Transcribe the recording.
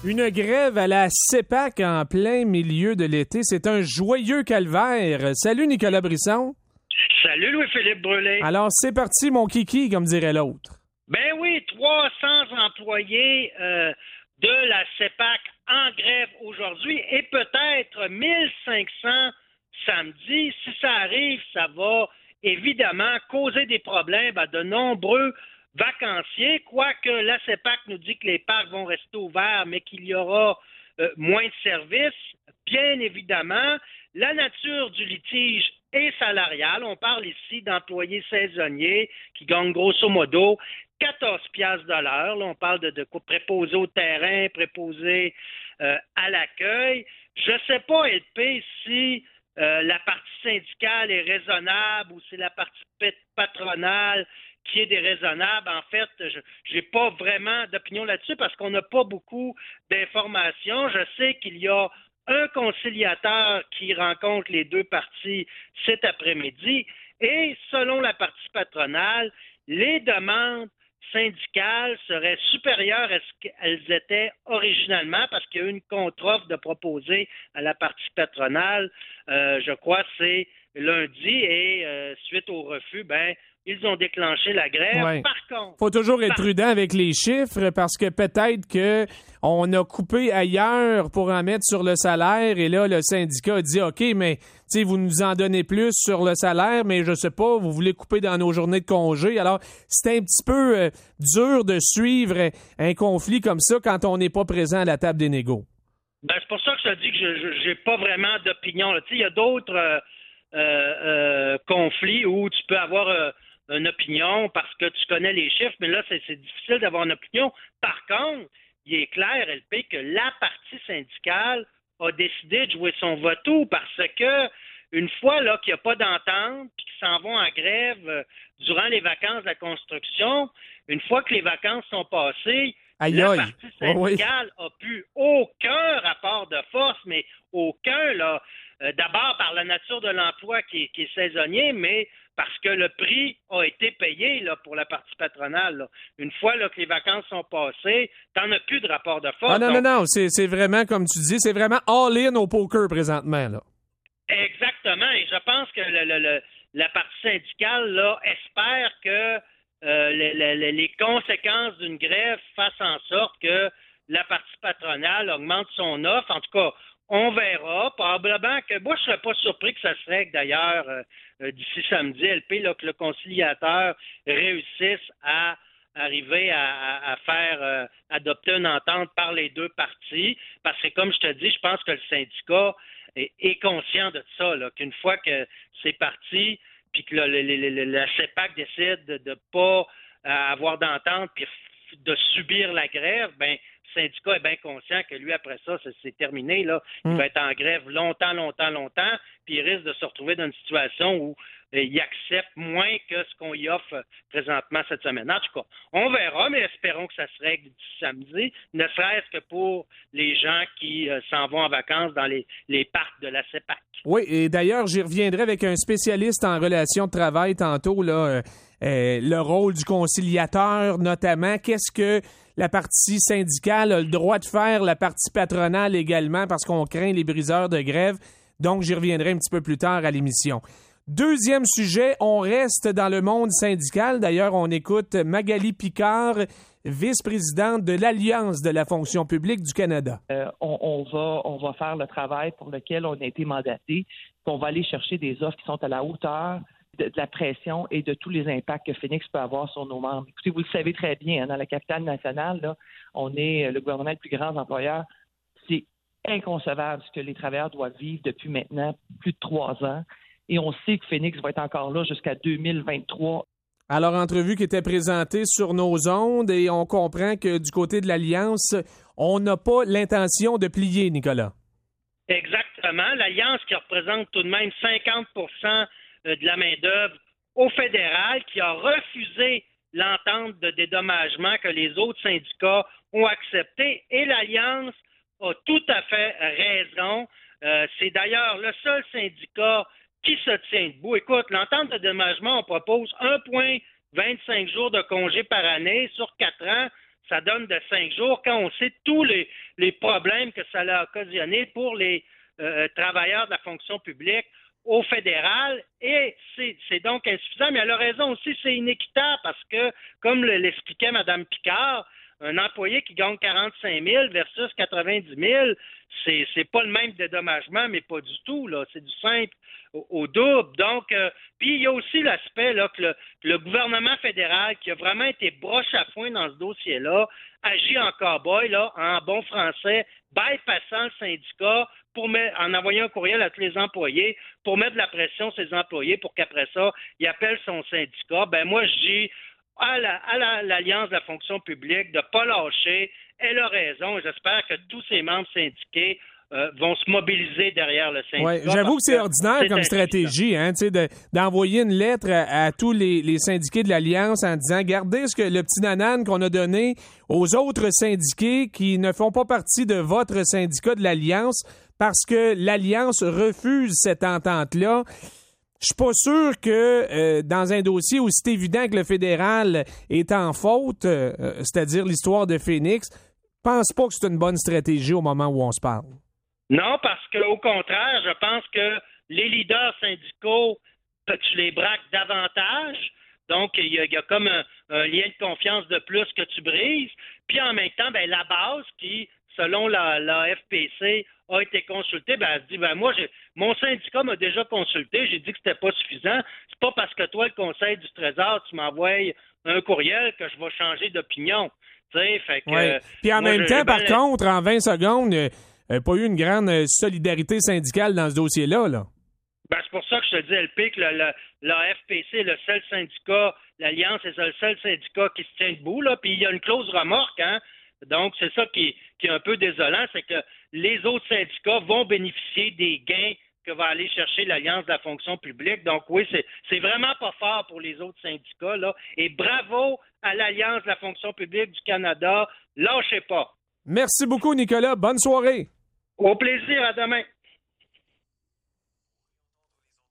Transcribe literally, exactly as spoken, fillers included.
Une grève à la CEPAC en plein milieu de l'été, c'est un joyeux calvaire. Salut Nicolas Brisson. Salut Louis-Philippe Brûlé. Alors c'est parti mon kiki, comme dirait l'autre. Ben oui, trois cents employés euh, de la CEPAC en grève aujourd'hui et peut-être mille cinq cents samedi. Si ça arrive, ça va évidemment causer des problèmes à de nombreux vacanciers, quoique la CEPAC nous dit que les parcs vont rester ouverts, mais qu'il y aura euh, moins de services. Bien évidemment, la nature du litige est salariale. On parle ici d'employés saisonniers qui gagnent grosso modo quatorze piastres de l'heure. Là, on parle de, de préposés au terrain, préposés euh, à l'accueil. Je ne sais pas, L P, si euh, la partie syndicale est raisonnable ou si la partie patronale qui est déraisonnable. En fait, je n'ai pas vraiment d'opinion là-dessus parce qu'on n'a pas beaucoup d'informations. Je sais qu'il y a un conciliateur qui rencontre les deux parties cet après-midi et selon la partie patronale, les demandes syndicales seraient supérieures à ce qu'elles étaient originalement parce qu'il y a eu une contre-offre de proposer à la partie patronale, euh, je crois c'est lundi et euh, suite au refus, ben ils ont déclenché la grève. Ouais. Par contre... Faut toujours être par... prudent avec les chiffres parce que peut-être que on a coupé ailleurs pour en mettre sur le salaire et là, le syndicat a dit « OK, mais tu sais, vous nous en donnez plus sur le salaire, mais je sais pas, vous voulez couper dans nos journées de congé. » Alors, c'est un petit peu euh, dur de suivre un conflit comme ça quand on n'est pas présent à la table des négos. Ben, c'est pour ça que je te dis que je n'ai pas vraiment d'opinion. Tu sais, il y a d'autres euh, euh, euh, conflits où tu peux avoir... Euh, une opinion parce que tu connais les chiffres, mais là, c'est, c'est difficile d'avoir une opinion. Par contre, il est clair, L P, que la partie syndicale a décidé de jouer son va-tout parce que une fois là qu'il n'y a pas d'entente puis qu'ils s'en vont en grève euh, durant les vacances de la construction, une fois que les vacances sont passées, aïe, la aïe. partie syndicale oh, oui. a pu aucun rapport de force, mais aucun, là, euh, d'abord par la nature de l'emploi qui est, qui est saisonnier, mais parce que le prix a été payé là, pour la partie patronale. Là. Une fois là, que les vacances sont passées, t'en as plus de rapport de force. Ah non, donc... non, non, c'est, c'est vraiment, comme tu dis, c'est vraiment all-in au poker présentement, là. Exactement, et je pense que le, le, le, la partie syndicale là, espère que euh, les, les, les conséquences d'une grève fassent en sorte que la partie patronale augmente son offre. En tout cas, on verra. Probablement que moi, je ne serais pas surpris que ça se règle d'ailleurs euh, euh, d'ici samedi, L P, là, que le conciliateur réussisse à arriver à, à, à faire euh, adopter une entente par les deux parties. Parce que, comme je te dis, je pense que le syndicat est, est conscient de ça, là, qu'une fois que c'est parti, puis que là, le, le, le, la CEPAC décide de ne pas euh, avoir d'entente, puis de subir la grève, ben le syndicat est bien conscient que lui, après ça, c'est, c'est terminé. Là. Il mm. va être en grève longtemps, longtemps, longtemps, puis il risque de se retrouver dans une situation où euh, il accepte moins que ce qu'on y offre présentement cette semaine. En tout cas, on verra, mais espérons que ça se règle d'ici samedi, ne serait-ce que pour les gens qui euh, s'en vont en vacances dans les, les parcs de la CEPAC. Oui, et d'ailleurs, j'y reviendrai avec un spécialiste en relations de travail tantôt, là, euh, euh, le rôle du conciliateur notamment. Qu'est-ce que la partie syndicale a le droit de faire, la partie patronale également, parce qu'on craint les briseurs de grève. Donc, j'y reviendrai un petit peu plus tard à l'émission. Deuxième sujet, on reste dans le monde syndical. D'ailleurs, on écoute Magali Picard, vice-présidente de l'Alliance de la fonction publique du Canada. Euh, on, on, va, on va faire le travail pour lequel on a été mandaté. On va aller chercher des offres qui sont à la hauteur de, de la pression et de tous les impacts que Phoenix peut avoir sur nos membres. Écoutez, vous le savez très bien, hein, dans la capitale nationale, là, on est le gouvernement le plus grand employeur. C'est inconcevable ce que les travailleurs doivent vivre depuis maintenant plus de trois ans. Et on sait que Phoenix va être encore là jusqu'à deux mille vingt-trois. Alors, entrevue qui était présentée sur nos ondes et on comprend que du côté de l'Alliance, on n'a pas l'intention de plier, Nicolas. Exactement. L'Alliance qui représente tout de même cinquante pour cent de la main-d'œuvre au fédéral, qui a refusé l'entente de dédommagement que les autres syndicats ont accepté. Et l'Alliance a tout à fait raison. Euh, c'est d'ailleurs le seul syndicat qui se tient debout. Écoute, l'entente de dédommagement, on propose un virgule vingt-cinq jours de congé par année sur quatre ans. ça donne de cinq jours quand on sait tous les, les problèmes que ça a occasionné pour les euh, travailleurs de la fonction publique au fédéral, et c'est, c'est donc insuffisant. Mais elle a raison aussi, c'est inéquitable parce que, comme l'expliquait Mme Picard, un employé qui gagne quarante-cinq mille versus quatre-vingt-dix mille, c'est, c'est pas le même dédommagement, mais pas du tout, là. C'est du simple au, au double. Donc, euh, puis il y a aussi l'aspect là que le, que le gouvernement fédéral, qui a vraiment été broche à foin dans ce dossier-là, agit en cow-boy, là, en bon français, bypassant le syndicat pour mettre, en envoyant un courriel à tous les employés pour mettre de la pression sur les employés pour qu'après ça, il appelle son syndicat. Ben moi, je dis à, la, à la, l'Alliance de la fonction publique de ne pas lâcher. Elle a raison. J'espère que tous ses membres syndiqués euh, vont se mobiliser derrière le syndicat. Ouais, j'avoue que c'est ordinaire comme stratégie, hein, de, d'envoyer une lettre à, à tous les, les syndiqués de l'Alliance en disant « Gardez ce que le petit nanan qu'on a donné aux autres syndiqués qui ne font pas partie de votre syndicat de l'Alliance parce que l'Alliance refuse cette entente-là. » Je suis pas sûr que euh, dans un dossier où c'est évident que le fédéral est en faute, euh, c'est-à-dire l'histoire de Phoenix, pense pas que c'est une bonne stratégie au moment où on se parle. Non, parce qu'au contraire, je pense que les leaders syndicaux, tu les braques davantage. Donc, il y a, il y a comme un, un lien de confiance de plus que tu brises. Puis en même temps, ben, la base qui, selon la, la F P C, a été consultée, ben, elle se dit, ben, moi, j'ai, mon syndicat m'a déjà consulté, j'ai dit que c'était pas suffisant. C'est pas parce que toi, le Conseil du Trésor, tu m'envoies un courriel que je vais changer d'opinion. Tu sais, fait que. Ouais. Puis en moi, même je, temps, je par ben, contre, en vingt secondes, il n'y a pas eu une grande solidarité syndicale dans ce dossier-là, là. Ben, c'est pour ça que je te dis, L P, que le, le, la F P C est le seul syndicat, l'Alliance est le seul syndicat qui se tient debout, là, puis il y a une clause remorque, hein. Donc, c'est ça qui, qui est un peu désolant, c'est que les autres syndicats vont bénéficier des gains que va aller chercher l'Alliance de la fonction publique. Donc, oui, c'est, c'est vraiment pas fort pour les autres syndicats, là. Et bravo à l'Alliance de la fonction publique du Canada. Lâchez pas. Merci beaucoup, Nicolas. Bonne soirée. Au plaisir. À demain.